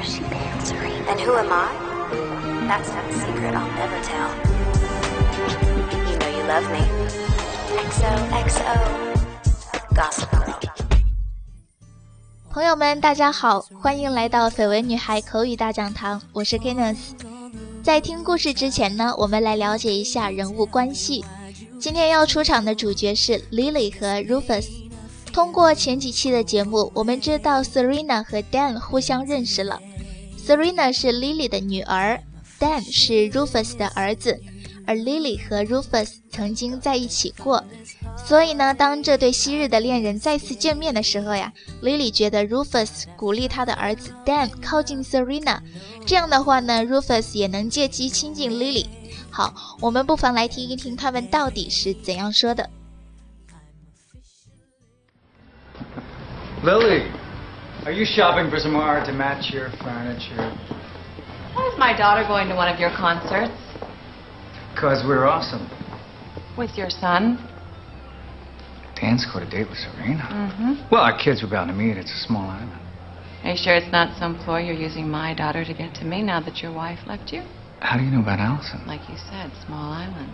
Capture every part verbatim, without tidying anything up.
she pale, Serena? And who am I? That's not a secret I'll never tell. You know you love me. X O X O Gossip Girl。 朋友们大家好，欢迎来到绯闻女孩口语大讲堂，我是 Kenneth。 在听故事之前呢，我们来了解一下人物关系。今天要出场的主角是 Lily 和 Rufus。 通过前几期的节目，我们知道 Serena 和 Dan 互相认识了。 Serena 是 Lily 的女儿， Dan 是 Rufus 的儿子，而 Lily 和 Rufus 曾经在一起过。所以呢，当这对昔日的恋人再次见面的时候呀， Lily 觉得 Rufus 鼓励他的儿子 Dan 靠近 Serena， 这样的话呢， Rufus 也能借机亲近 Lily。 好，我们不妨来听一听他们到底是怎样说的。 Lily, are you shopping for some art to match your furniture? Why is my daughter going to one of your concerts? Because we're awesome. With your son? Dan scored a date with Serena. Mm-hmm. Well, our kids were bound to meet. It's a small island. Are you sure it's not some ploy you're using my daughter to get to me now that your wife left you? How do you know about Allison? Like you said, small island.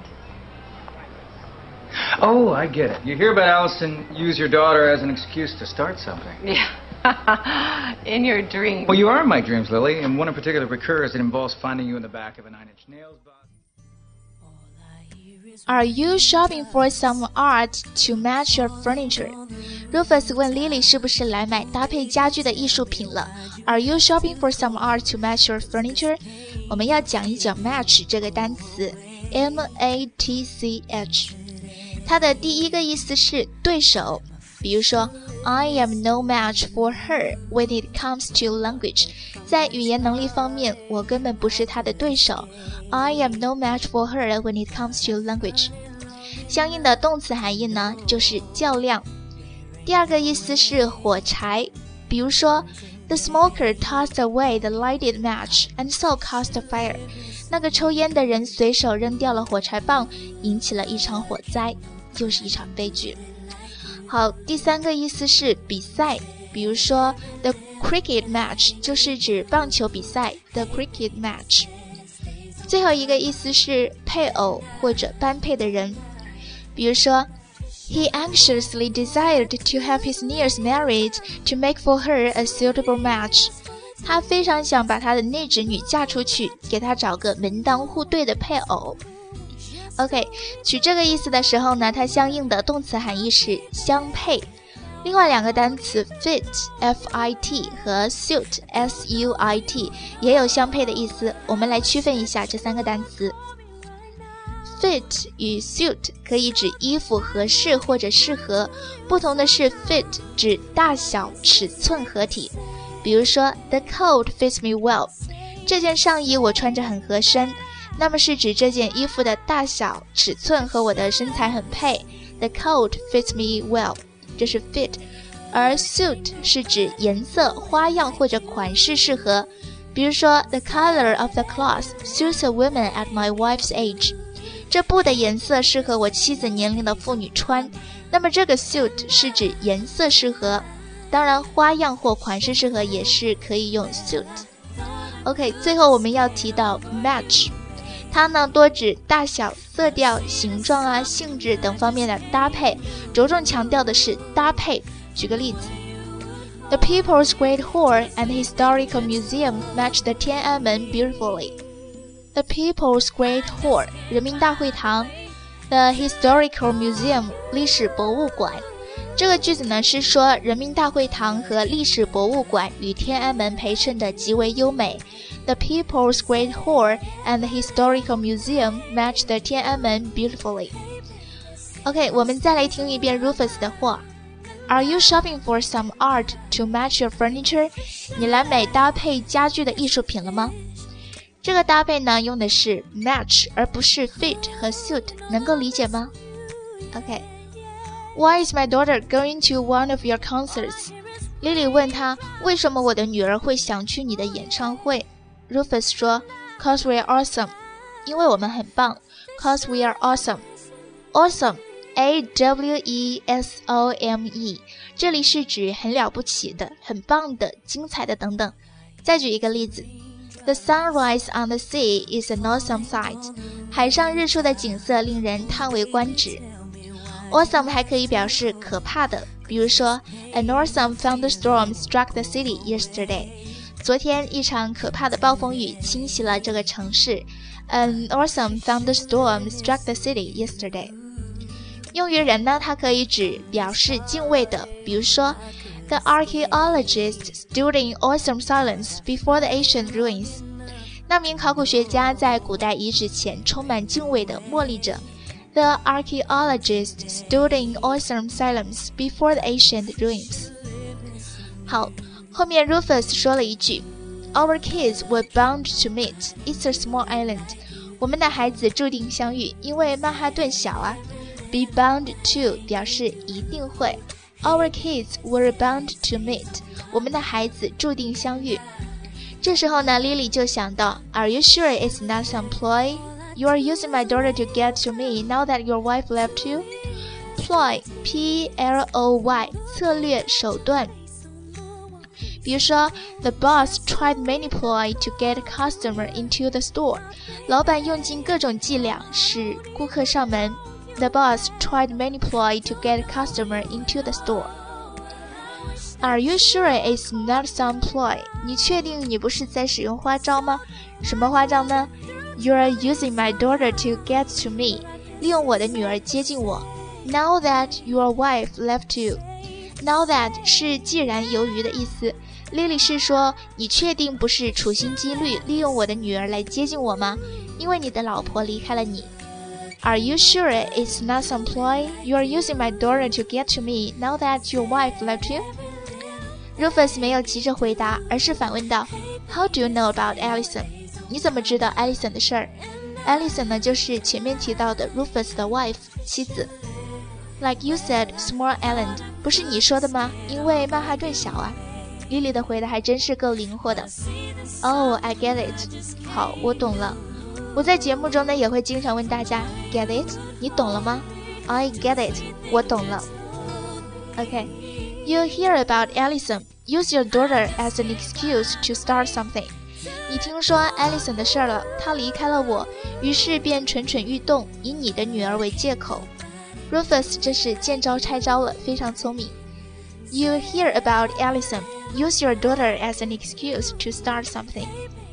Oh, I get it. You hear about Allison use your daughter as an excuse to start something. Yeah. In your dreams. Well, you are in my dreams, Lily, and one in particular recurs. It involves finding you in the back of a nine-inch nails box. Are you shopping for some art to match your furniture? Rufus 问 Lily 是不是来买搭配家具的艺术品了。 Are you shopping for some art to match your furniture? 我们要讲一讲 match 这个单词 M A T C H。 它的第一个意思是对手，比如说 I am no match for her when it comes to language。 在语言能力方面，我根本不是她的对手。 I am no match for her when it comes to language。 相应的动词含义呢，就是较量。第二个意思是火柴，比如说 The smoker tossed away the lighted match and so caused a fire。 那个抽烟的人随手扔掉了火柴棒，引起了一场火灾，就是一场悲剧。好，第三个意思是比赛，比如说 The cricket match 就是指棒球比赛 The cricket match。 最后一个意思是配偶或者般配的人，比如说 He anxiously desired to have his niece married to make for her a suitable match。 他非常想把他的内侄女嫁出去，给他找个门当户对的配偶。 OK， 取这个意思的时候呢，它相应的动词含义是相配。另外两个单词 fit F I T 和 suit S U I T 也有相配的意思，我们来区分一下这三个单词。 fit 与 suit 可以指衣服合适或者适合，不同的是 fit 指大小尺寸合体，比如说 The coat fits me well， 这件上衣我穿着很合身，那么是指这件衣服的大小尺寸和我的身材很配。 The coat fits me well， 这是 fit。 而 suit 是指颜色、花样或者款式适合，比如说 The color of the cloth suits a woman at my wife's age， 这布的颜色适合我妻子年龄的妇女穿，那么这个 suit 是指颜色适合，当然花样或款式适合也是可以用 suit。 OK， 最后我们要提到 match，它呢多指大小、色调、形状啊、性质等方面的搭配，着重强调的是搭配。举个例子 The People's Great Hall and Historical Museum match the Tiananmen beautifully。 The People's Great Hall 人民大会堂， The Historical Museum 历史博物馆。这个句子呢是说人民大会堂和历史博物馆与天安门陪衬的极为优美。The People's Great Hall and the Historical Museum match the Tiananmen beautifully。 OK， 我们再来听一遍 Rufus 的话。 Are you shopping for some art to match your furniture？ 你来买搭配家具的艺术品了吗？这个搭配呢用的是 match 而不是 fit 和 suit， 能够理解吗？ OK。Why is my daughter going to one of your concerts？ Lily 问他，为什么我的女儿会想去你的演唱会？ Rufus 说 Cause we are awesome， 因为我们很棒。 Cause we are awesome。 Awesome A W E S O M E， 这里是指很了不起的、很棒的、精彩的等等。 再举一个例子 The sunrise on the sea is an awesome sight. 海上日出的景色令人叹为观止。Awesome 还可以表示可怕的，比如说 An awesome thunderstorm struck the city yesterday. 昨天一场可怕的暴风雨侵袭了这个城市。An awesome thunderstorm struck the city yesterday. 用于人呢，它可以指表示敬畏的，比如说 The archaeologist stood in awesome silence before the ancient ruins. 那名考古学家在古代遗址前充满敬畏地默立着。The archaeologist stood in awesome silence before the ancient ruins. 好，后面 Rufus 说了一句 Our kids were bound to meet. It's a small island. 我们的孩子注定相遇，因为曼哈顿小啊。Be bound to 表示一定会。Our kids were bound to meet. 我们的孩子注定相遇。这时候呢 Lily 就想到 Are you sure it's not some ploy? You are using my daughter to get to me now that your wife left you? Ploy, P L O Y 策略手段。比如说 The boss tried many ploy to get a customer into the store. 老板用尽各种伎俩使顾客上门。The boss tried many ploy to get a customer into the store. Are you sure it's not some ploy? 你确定你不是在使用花招吗？什么花招呢？ You are using my daughter to get to me. 利用我的女儿接近我。Now that your wife left you. Now that 是既然由于的意思。Lily 是说，你确定不是处心积虑利用我的女儿来接近我吗？因为你的老婆离开了你。Are you sure it's not some ploy? You are using my daughter to get to me now that your wife left you? Rufus 没有急着回答，而是反问道 How do you know about Allison? 你怎么知道 Allison 的事儿？ Allison 呢，就是前面提到的 Rufus 的 wife 妻子。Like you said, small island 不是你说的吗？因为曼哈顿小啊。Lily 的回答还真是够灵活的。Oh, I get it. 好，我懂了。我在节目中呢也会经常问大家 Get it? 你懂了吗？ I get it. 我懂了。Okay. You hear about Allison. Use your daughter as an excuse to start something. 你听说 Allison 的事儿了，她离开了我，于是便蠢蠢欲动，以你的女儿为借口。Rufus 这是见招拆招了，非常聪明。You hear about Allison. Use your daughter as an excuse to start something.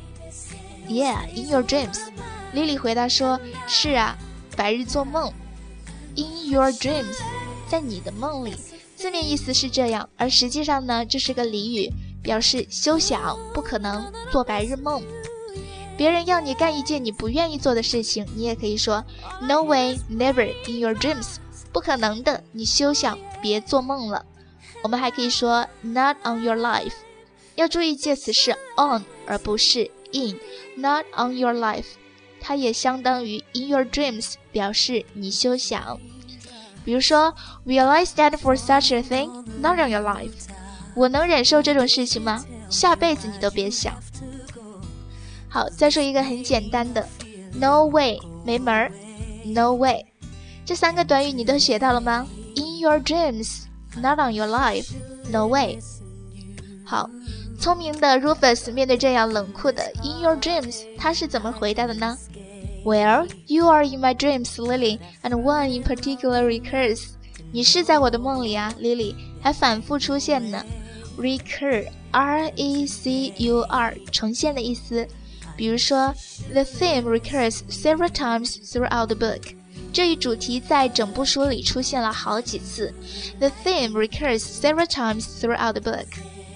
Yeah, in your dreams. Lily 回答说，是啊，白日做梦。In your dreams. 在你的梦里。字面意思是这样，而实际上呢，这是个俚语，表示休想，不可能，做白日梦。别人要你干一件你不愿意做的事情，你也可以说 No way, never, in your dreams. 不可能的，你休想，别做梦了。我们还可以说 Not on your life. 要注意介词是 on 而不是 in. Not on your life. 它也相当于 in your dreams, 表示你休想。比如说 Will I stand for such a thing? Not on your life. 我能忍受这种事情吗？下辈子你都别想。好，再说一个很简单的 No way, 没门儿 No way. 这三个短语你都学到了吗？ In your dreams, not on your life, no way. 好，聪明的 Rufus 面对这样冷酷的 In your dreams, 他是怎么回答的呢？ Well, you are in my dreams, Lily, and one in particular recurs. 你是在我的梦里啊 Lily, 还反复出现呢。 Recur, R E C U R, 重现的意思。比如说 The theme recurs several times throughout the book. 这一主题在整部书里出现了好几次。 The theme recurs several times throughout the book.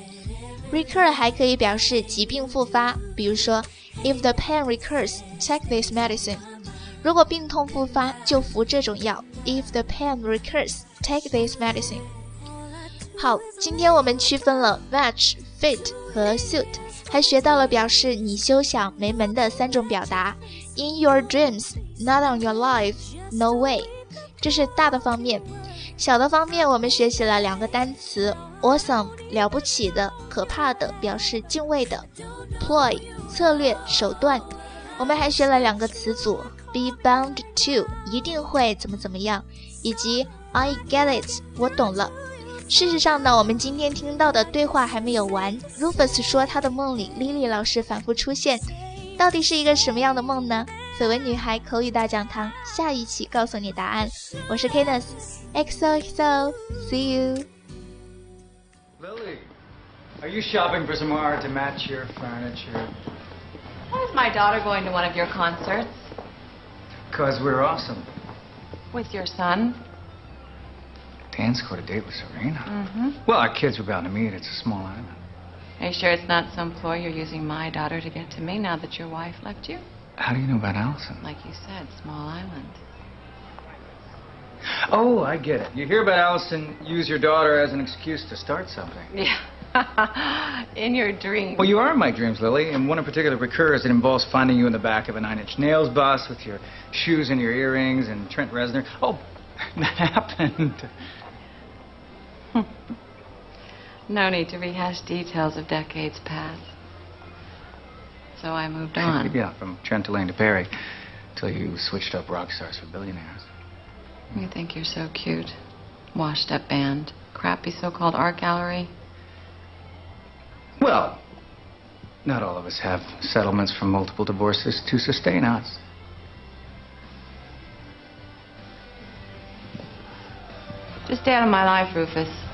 Recur 还可以表示疾病复发，比如说 If the pain recurs, take this medicine. 如果病痛复发，就服这种药。If the pain recurs, take this medicine. 好，今天我们区分了 match, fit 和 suit， 还学到了表示你休想没门的三种表达。In your dreams, not on your life, no way. 这是大的方面。小的方面我们学习了两个单词 Awesome, 了不起的，可怕的，表示敬畏的。Ploy, 策略，手段。我们还学了两个词组 Be bound to, 一定会怎么怎么样，以及I get it, 我懂了。 事实上呢，我们今天听到的对话还没有完。Rufus 说他的梦里 Lily 老师反复出现，到底是一个什么样的梦呢？绯闻女孩口语大讲堂，下一期告诉你答案。我是 Canus，X O X O，See you。 Lily, are you shopping for some art to match your furniture? Why is my daughter going to one of your concerts? Because we're awesome. With your son? Dan scored a date with Serena. Mm-hmm. Well, our kids were bound to meet. It's a small island. Are you sure it's not some ploy you're using my daughter to get to me now that your wife left you? How do you know about Allison? Like you said, small island. Oh, I get it. You hear about Allison, use your daughter as an excuse to start something. Yeah. In your dreams. Well, you are in my dreams, Lily, and one in particular recurs. It involves finding you in the back of a Nine Inch Nails bus with your shoes and your earrings and Trent Reznor. Oh, that happened. No need to rehash details of decades past. So I moved on. Yeah, from Trent to Lane to Perry, till you switched up rock stars for billionaires. You think you're so cute. Washed up band. Crappy so-called art gallery. Well, not all of us have settlements from multiple divorces to sustain us. Just stay out of my life, Rufus.